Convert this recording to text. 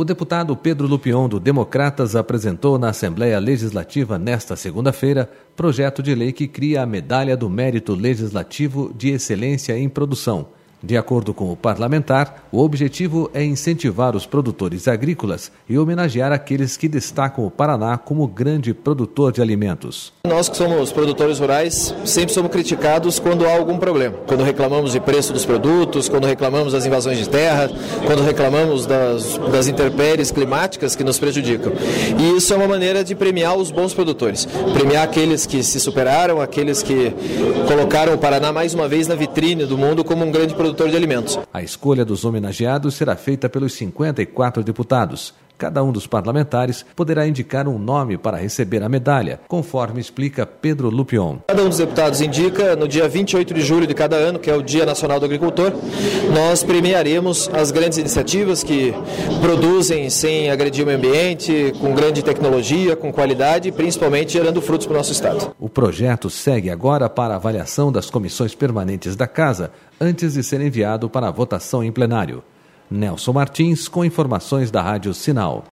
O deputado Pedro Lupion, do Democratas, apresentou na Assembleia Legislativa nesta segunda-feira projeto de lei que cria a Medalha do Mérito Legislativo de Excelência em Produção. De acordo com o parlamentar, o objetivo é incentivar os produtores agrícolas e homenagear aqueles que destacam o Paraná como grande produtor de alimentos. Nós que somos produtores rurais sempre somos criticados quando há algum problema. Quando reclamamos de preço dos produtos, quando reclamamos das invasões de terra, quando reclamamos das intempéries climáticas que nos prejudicam. E isso é uma maneira de premiar os bons produtores. Premiar aqueles que se superaram, aqueles que colocaram o Paraná mais uma vez na vitrine do mundo como um grande produtor de alimentos. A escolha dos homenageados será feita pelos 54 deputados. Cada um dos parlamentares poderá indicar um nome para receber a medalha, conforme explica Pedro Lupion. Cada um dos deputados indica, no dia 28 de julho de cada ano, que é o Dia Nacional do Agricultor, nós premiaremos as grandes iniciativas que produzem sem agredir o meio ambiente, com grande tecnologia, com qualidade e principalmente gerando frutos para o nosso Estado. O projeto segue agora para avaliação das comissões permanentes da Casa, antes de ser enviado para a votação em plenário. Nelson Martins, com informações da Rádio Sinal.